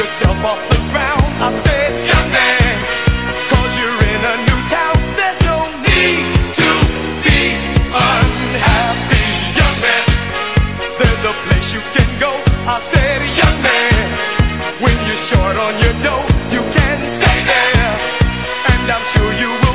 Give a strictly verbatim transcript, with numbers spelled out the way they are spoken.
yourself off the ground. I said, young man, cause you're in a new town. There's no need to be unhappy, young man. There's a place you can go. I said, young man, when you're short on your dough, you can stay there, and I'm sure you will.